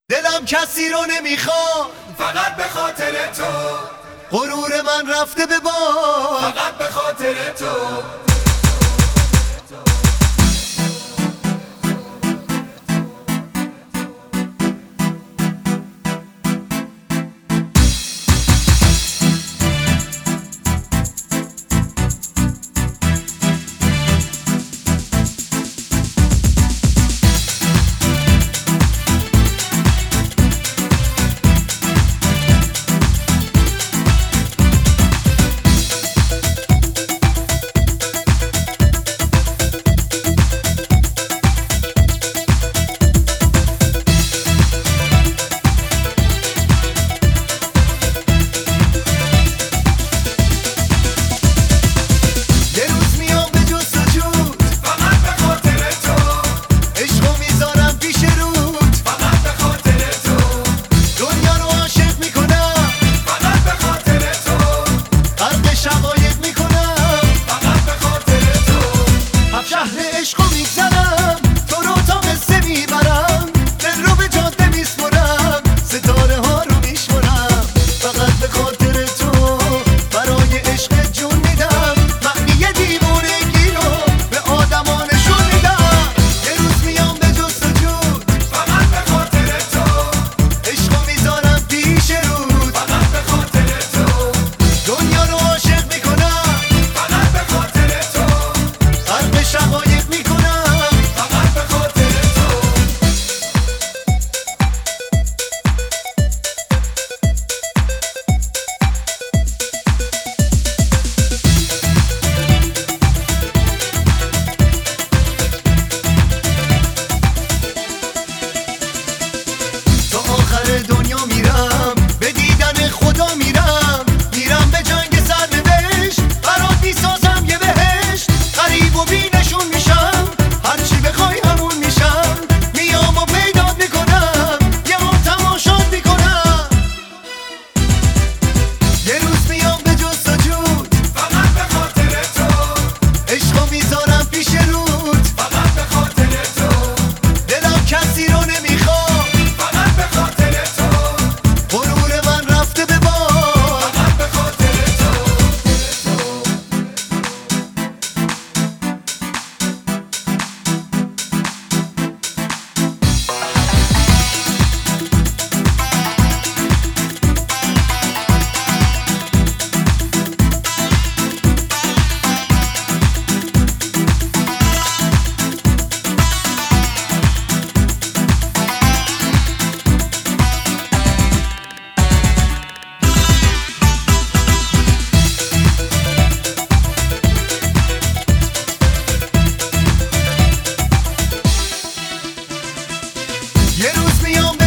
دلم کسی رو نمیخواد فقط به خاطر تو، غرور من رفته به باد فقط به خاطر تو. دنیا میرم به دیدن خدا میرم به جنگ سرنوشت برات میسازم یه بهشت غریب و بینشون میشم هرچی بخوای همون میشم میام و پیدات میکنم یه هم تماشات میکنم یه روز میام به جستجوت فقط به خاطر تو، عشقو میذارم پیش رود فقط به خاطر تو. دلم کسی رو نمیخواد یه روز میام